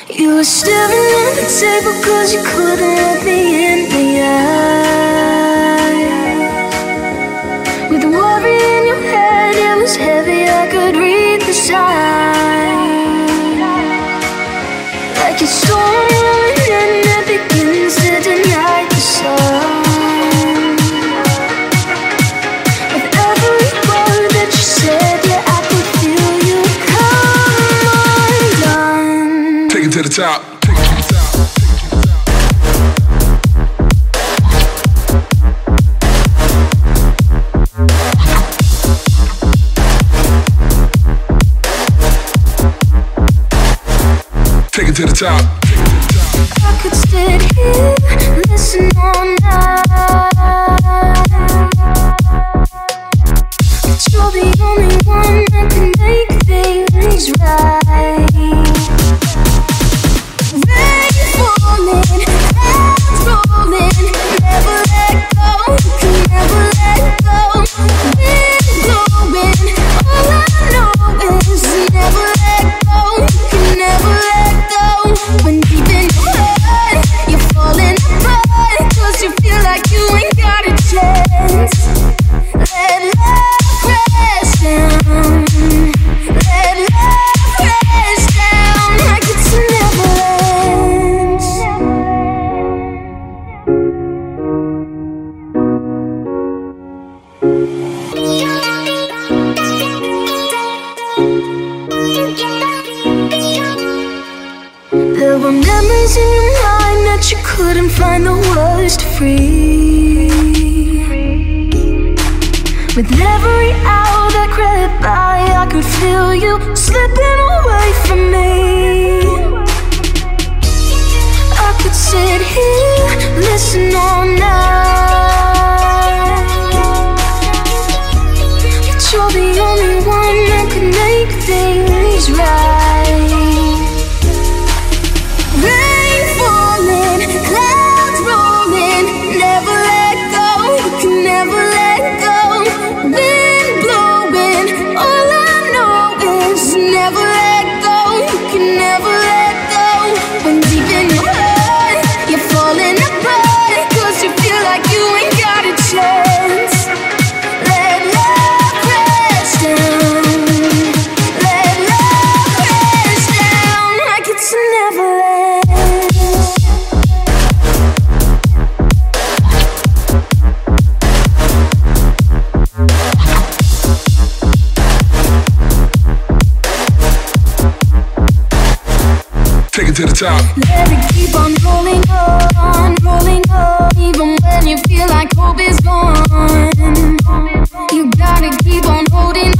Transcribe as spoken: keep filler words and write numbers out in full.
You were staring at the table cause you couldn't look me in the eye. With the worry in your head, it was heavy, I could read the signs. Like a storm rolling in that begins to deny the sun. With every word that you said, yeah, I could feel you come undone. Take it to the top. Take it to the top. I could sit here, listen all night, but you're the only one that can make things right. Rain falling, clouds rolling, never let go, can never let go. Wind blowing, all I know is never let go, can never let go. When deep in your heart, you're falling apart, cause you feel like you ain't got a chance. Let love crash down, let love crash down like it's never ends. There were memories in your mind that you couldn't find the words to free. With every hour that crept by, I could feel you slipping away from me. I could sit here, listen all night, but you're the only one that could make things right. Rain falling, clouds rolling, never let go, can never let go. Wind blowing, all I know is never let go, can never let go. When deep in your heart, you're falling apart, cause you feel like you ain't got a chance. Let love crash down, let love crash down like it's never ends. Take it to the top. Let it keep on rolling on, rolling on, even when you feel like hope is gone. You gotta keep on holding